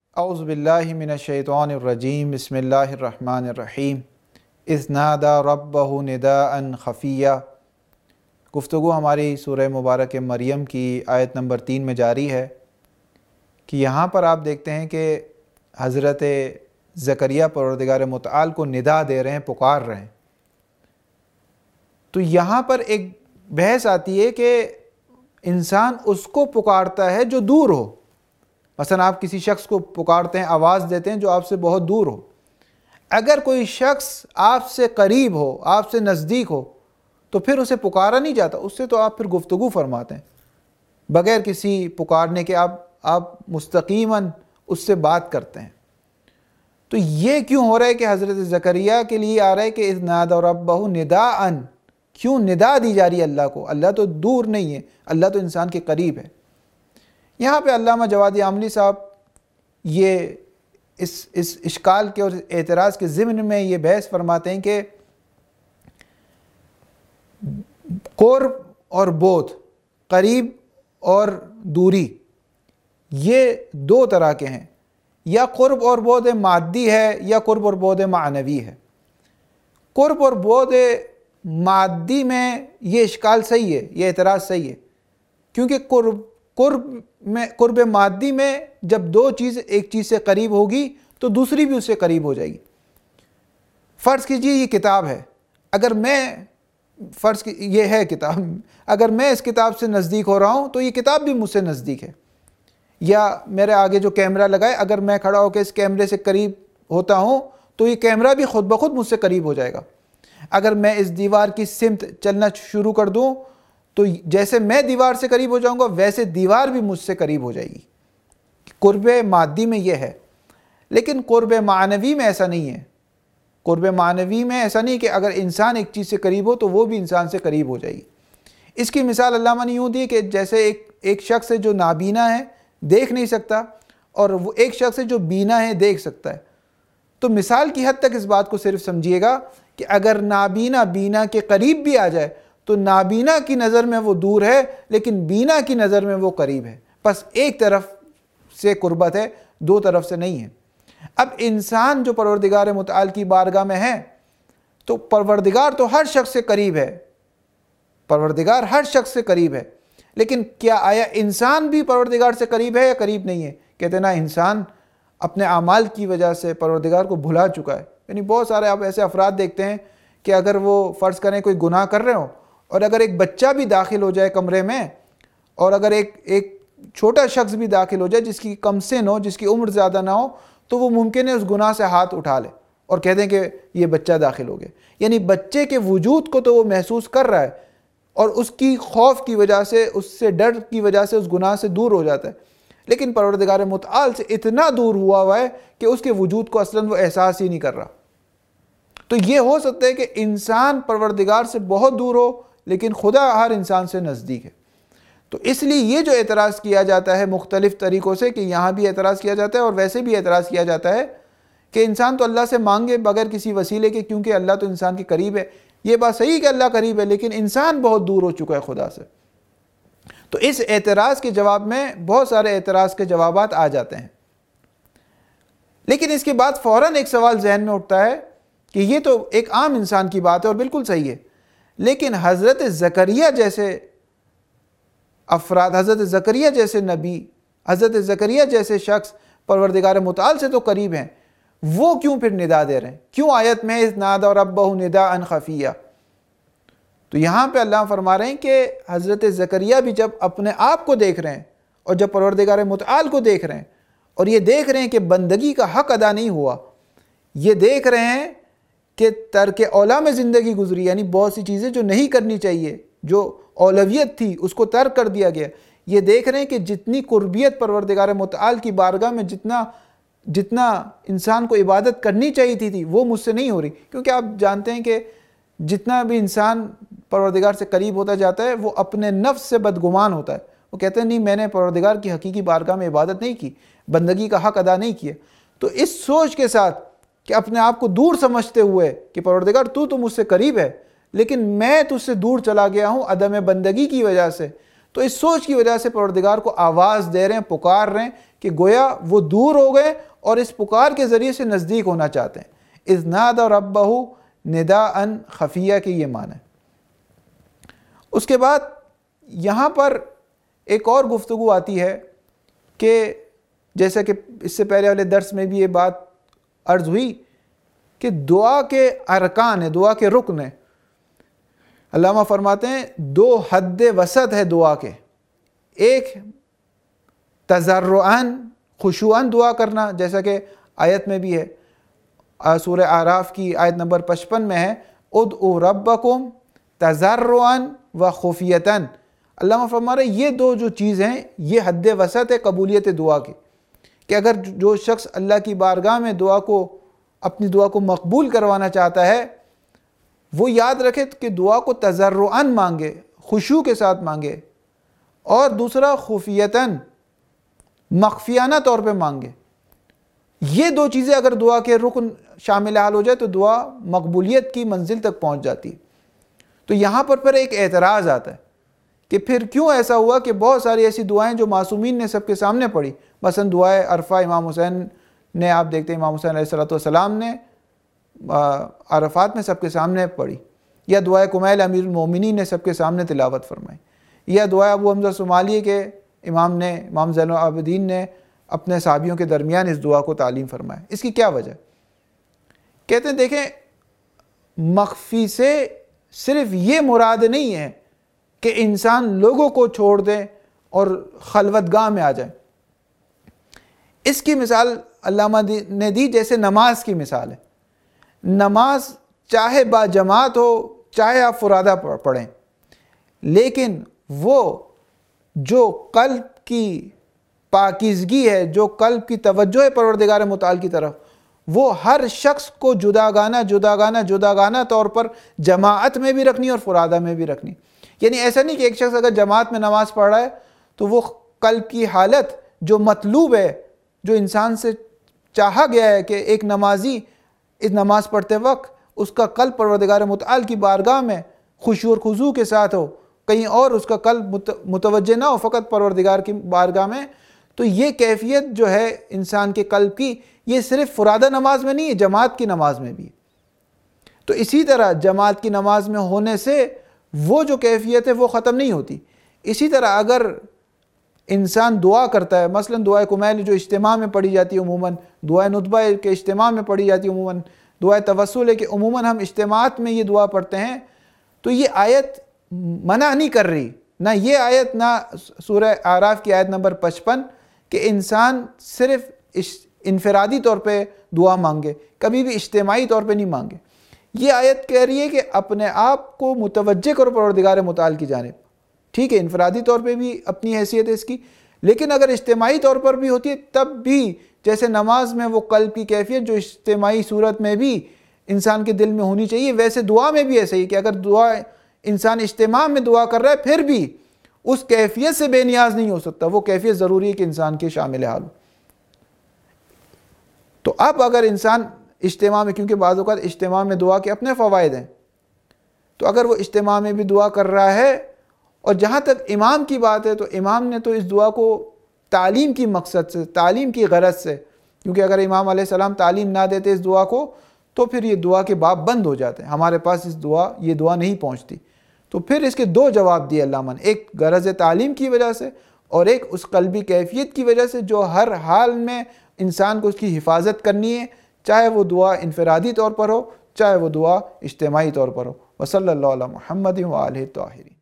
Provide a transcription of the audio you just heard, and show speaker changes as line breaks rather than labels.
اعوذ باللہ من الشیطان الرجیم بسم اللہ الرحمن الرحیم اذ نادى ربہ نداء خفیہ۔ گفتگو ہماری سورہ مبارک مریم کی آیت نمبر 3 میں جاری ہے کہ یہاں پر آپ دیکھتے ہیں کہ حضرت زکریا پروردگار متعال کو ندا دے رہے ہیں، پکار رہے ہیں۔ تو یہاں پر ایک بحث آتی ہے کہ انسان اس کو پکارتا ہے جو دور ہو۔ مثلا آپ کسی شخص کو پکارتے ہیں، آواز دیتے ہیں جو آپ سے بہت دور ہو۔ اگر کوئی شخص آپ سے قریب ہو، آپ سے نزدیک ہو، تو پھر اسے پکارا نہیں جاتا، اس سے تو آپ پھر گفتگو فرماتے ہیں بغیر کسی پکارنے کے، آپ مستقیماً اس سے بات کرتے ہیں۔ تو یہ کیوں ہو رہا ہے کہ حضرت زکریا کے لیے آ رہا ہے کہ اذ نادى ربہ نداء، کیوں ندا دی جا رہی ہے اللہ کو؟ اللہ تو دور نہیں ہے، اللہ تو انسان کے قریب ہے۔ یہاں پہ علامہ جواد عاملی صاحب یہ اس اشکال کے اور اعتراض کے ضمن میں یہ بحث فرماتے ہیں کہ قرب اور بعد، قریب اور دوری، یہ دو طرح کے ہیں، یا قرب اور بعد مادی ہے یا قرب اور بعد معنوی ہے۔ قرب اور بعد مادی میں یہ اشکال صحیح ہے، یہ اعتراض صحیح ہے، کیونکہ قرب مادی میں جب دو چیز ایک چیز سے قریب ہوگی تو دوسری بھی اس سے قریب ہو جائے گی۔ فرض کیجئے یہ کتاب ہے، اگر میں یہ ہے کتاب، اگر میں اس کتاب سے نزدیک ہو رہا ہوں تو یہ کتاب بھی مجھ سے نزدیک ہے۔ یا میرے آگے جو کیمرہ لگائے، اگر میں کھڑا ہو کے اس کیمرے سے قریب ہوتا ہوں تو یہ کیمرہ بھی خود بخود مجھ سے قریب ہو جائے گا۔ اگر میں اس دیوار کی سمت چلنا شروع کر دوں تو جیسے میں دیوار سے قریب ہو جاؤں گا ویسے دیوار بھی مجھ سے قریب ہو جائے گی۔ قرب مادی میں یہ ہے، لیکن قرب معنوی میں ایسا نہیں ہے۔ قرب معنوی میں ایسا نہیں کہ اگر انسان ایک چیز سے قریب ہو تو وہ بھی انسان سے قریب ہو جائے گی۔ اس کی مثال علامہ نے یوں دی کہ جیسے ایک شخص ہے جو نابینا ہے، دیکھ نہیں سکتا، اور وہ ایک شخص ہے جو بینا ہے، دیکھ سکتا ہے۔ تو مثال کی حد تک اس بات کو صرف سمجھیے گا کہ اگر نابینا بینا کے قریب بھی آ جائے تو نابینا کی نظر میں وہ دور ہے لیکن بینا کی نظر میں وہ قریب ہے۔ بس ایک طرف سے قربت ہے، دو طرف سے نہیں ہے۔ اب انسان جو پروردگار متعال کی بارگاہ میں ہے تو پروردگار تو ہر شخص سے قریب ہے، پروردگار ہر شخص سے قریب ہے، لیکن کیا آیا انسان بھی پروردگار سے قریب ہے یا قریب نہیں ہے؟ کہتے ہیں نا، انسان اپنے اعمال کی وجہ سے پروردگار کو بھلا چکا ہے۔ یعنی بہت سارے آپ ایسے افراد دیکھتے ہیں کہ اگر وہ فرض کریں کوئی گناہ کر رہے ہوں اور اگر ایک بچہ بھی داخل ہو جائے کمرے میں، اور اگر ایک چھوٹا شخص بھی داخل ہو جائے جس کی کم سن ہو، جس کی عمر زیادہ نہ ہو، تو وہ ممکن ہے اس گناہ سے ہاتھ اٹھا لے اور کہہ دیں کہ یہ بچہ داخل ہو گیا۔ یعنی بچے کے وجود کو تو وہ محسوس کر رہا ہے اور اس کی خوف کی وجہ سے، اس سے ڈر کی وجہ سے اس گناہ سے دور ہو جاتا ہے، لیکن پروردگار متعال سے اتنا دور ہوا ہے کہ اس کے وجود کو اصلاً وہ احساس ہی نہیں کر رہا۔ تو یہ ہو سکتا ہے کہ انسان پروردگار سے بہت دور ہو لیکن خدا ہر انسان سے نزدیک ہے۔ تو اس لیے یہ جو اعتراض کیا جاتا ہے مختلف طریقوں سے، کہ یہاں بھی اعتراض کیا جاتا ہے اور ویسے بھی اعتراض کیا جاتا ہے کہ انسان تو اللہ سے مانگے بغیر کسی وسیلے کے، کیونکہ اللہ تو انسان کے قریب ہے۔ یہ بات صحیح کہ اللہ قریب ہے، لیکن انسان بہت دور ہو چکا ہے خدا سے۔ تو اس اعتراض کے جواب میں بہت سارے اعتراض کے جوابات آ جاتے ہیں، لیکن اس کے بعد فوراً ایک سوال ذہن میں اٹھتا ہے کہ یہ تو ایک عام انسان کی بات ہے اور بالکل صحیح ہے، لیکن حضرت زکریا جیسے افراد، حضرت زکریا جیسے نبی، حضرت زکریا جیسے شخص پروردگار متعال سے تو قریب ہیں، وہ کیوں پھر ندا دے رہے ہیں؟ کیوں آیت میں اذ نادى ربہ نداء خفیہ؟ تو یہاں پہ اللہ فرما رہے ہیں کہ حضرت زکریا بھی جب اپنے آپ کو دیکھ رہے ہیں اور جب پروردگار متعال کو دیکھ رہے ہیں اور یہ دیکھ رہے ہیں کہ بندگی کا حق ادا نہیں ہوا، یہ دیکھ رہے ہیں کہ ترک اولا میں زندگی گزری، یعنی بہت سی چیزیں جو نہیں کرنی چاہیے، جو اولویت تھی اس کو ترک کر دیا گیا، یہ دیکھ رہے ہیں کہ جتنی قربیت پروردگار متعال کی بارگاہ میں جتنا انسان کو عبادت کرنی چاہیے تھی وہ مجھ سے نہیں ہو رہی۔ کیونکہ آپ جانتے ہیں کہ جتنا بھی انسان پروردگار سے قریب ہوتا جاتا ہے وہ اپنے نفس سے بدگمان ہوتا ہے، وہ کہتے ہیں نہیں، میں نے پروردگار کی حقیقی بارگاہ میں عبادت نہیں کی، بندگی کا حق ادا نہیں کیا۔ تو اس سوچ کے ساتھ کہ اپنے آپ کو دور سمجھتے ہوئے کہ پروردگار تو مجھ سے قریب ہے لیکن میں تجھ سے دور چلا گیا ہوں عدم بندگی کی وجہ سے، تو اس سوچ کی وجہ سے پروردگار کو آواز دے رہے ہیں، پکار رہے ہیں کہ گویا وہ دور ہو گئے اور اس پکار کے ذریعے سے نزدیک ہونا چاہتے ہیں۔ اذ نادى ربہ نداء خفیہ کی یہ معنی ہے۔ اس کے بعد یہاں پر ایک اور گفتگو آتی ہے کہ جیسا کہ اس سے پہلے والے درس میں بھی یہ بات عرض ہوئی کہ دعا کے ارکان ہیں، دعا کے رکن ہیں۔ علامہ فرماتے ہیں 2 حد وسط ہے دعا کے، ایک تضرعاً خشوعاً دعا کرنا، جیسا کہ آیت میں بھی ہے، سورہ اعراف کی آیت نمبر 55 میں ہے ادعوا ربکم تضرعاً و خفیۃً۔ علامہ فرما رہے یہ 2 جو چیز ہیں یہ حد وسط ہے قبولیت دعا کی، کہ اگر جو شخص اللہ کی بارگاہ میں اپنی دعا کو مقبول کروانا چاہتا ہے، وہ یاد رکھے کہ دعا کو تضرعاً مانگے، خشوع کے ساتھ مانگے، اور دوسرا خفیۃً مخفیانہ طور پہ مانگے۔ یہ 2 چیزیں اگر دعا کے رکن شامل حال ہو جائے تو دعا مقبولیت کی منزل تک پہنچ جاتی ہے۔ تو یہاں پر پھر ایک اعتراض آتا ہے کہ پھر کیوں ایسا ہوا کہ بہت ساری ایسی دعائیں جو معصومین نے سب کے سامنے پڑھی، مثلا دعائے عرفہ امام حسین نے، آپ دیکھتے ہیں امام حسین علیہ السلام نے عرفات میں سب کے سامنے پڑھی، یا دعائے کمیل امیر المومنین نے سب کے سامنے تلاوت فرمائی، یا دعائے ابو حمزہ صومالی کے امام زین العابدین نے اپنے صحابیوں کے درمیان اس دعا کو تعلیم فرمایا۔ اس کی کیا وجہ؟ کہتے ہیں دیکھیں مخفی سے صرف یہ مراد نہیں ہے کہ انسان لوگوں کو چھوڑ دے اور خلوت گاہ میں آ جائے۔ اس کی مثال علامہ نے دی جیسے نماز کی مثال ہے۔ نماز چاہے با جماعت ہو چاہے آپ فرادہ پڑھیں، لیکن وہ جو قلب کی پاکیزگی ہے، جو قلب کی توجہ ہے پروردگار متعال کی طرف، وہ ہر شخص کو جداگانہ طور پر جماعت میں بھی رکھنی اور فرادہ میں بھی رکھنی۔ یعنی ایسا نہیں کہ ایک شخص اگر جماعت میں نماز پڑھ رہا ہے تو وہ قلب کی حالت جو مطلوب ہے، جو انسان سے چاہا گیا ہے کہ ایک نمازی اس نماز پڑھتے وقت اس کا قلب پروردگار متعال کی بارگاہ میں خشوع اور خضوع کے ساتھ ہو، کہیں اور اس کا قلب متوجہ نہ ہو، فقط پروردگار کی بارگاہ میں، تو یہ کیفیت جو ہے انسان کے قلب کی، یہ صرف فرادہ نماز میں نہیں ہے، جماعت کی نماز میں بھی ہے۔ تو اسی طرح جماعت کی نماز میں ہونے سے وہ جو کیفیت ہے وہ ختم نہیں ہوتی۔ اسی طرح اگر انسان دعا کرتا ہے، مثلا دعائے کمیل جو اجتماع میں پڑھی جاتی ہے عموماً، دعائے ندبہ کے اجتماع میں پڑھی جاتی ہے عموماً، دعائے توسل ہے کہ عموماً ہم اجتماعات میں یہ دعا پڑھتے ہیں، تو یہ آیت منع نہیں کر رہی، نہ یہ آیت نہ سورہ اعراف کی آیت نمبر 55 کہ انسان صرف انفرادی طور پہ دعا مانگے، کبھی بھی اجتماعی طور پہ نہیں مانگے۔ یہ آیت کہہ رہی ہے کہ اپنے آپ کو متوجہ کرو پروردگار متعال کی جانب۔ ٹھیک ہے انفرادی طور پہ بھی اپنی حیثیت ہے اس کی، لیکن اگر اجتماعی طور پر بھی ہوتی ہے تب بھی جیسے نماز میں وہ قلب کی کیفیت جو اجتماعی صورت میں بھی انسان کے دل میں ہونی چاہیے، ویسے دعا میں بھی ایسا ہی کہ اگر دعا انسان اجتماع میں دعا کر رہا ہے پھر بھی اس کیفیت سے بے نیاز نہیں ہو سکتا، وہ کیفیت ضروری ہے کہ انسان کے شامل حال ہو۔ تو اب اگر انسان اجتماع میں، کیونکہ بعض اوقات اجتماع میں دعا کے اپنے فوائد ہیں، تو اگر وہ اجتماع میں بھی دعا کر رہا ہے، اور جہاں تک امام کی بات ہے تو امام نے تو اس دعا کو تعلیم کی مقصد سے، تعلیم کی غرض سے، کیونکہ اگر امام علیہ السلام تعلیم نہ دیتے اس دعا کو تو پھر یہ دعا کے باب بند ہو جاتے ہیں، ہمارے پاس یہ دعا نہیں پہنچتی۔ تو پھر اس کے 2 جواب دیے علامہ نے، ایک غرض تعلیم کی وجہ سے اور ایک اس قلبی کیفیت کی وجہ سے جو ہر حال میں انسان کو اس کی حفاظت کرنی ہے، چاہے وہ دعا انفرادی طور پر ہو چاہے وہ دعا اجتماعی طور پر ہو۔ وصلی اللہ علی محمد و آلہ الطاہرین۔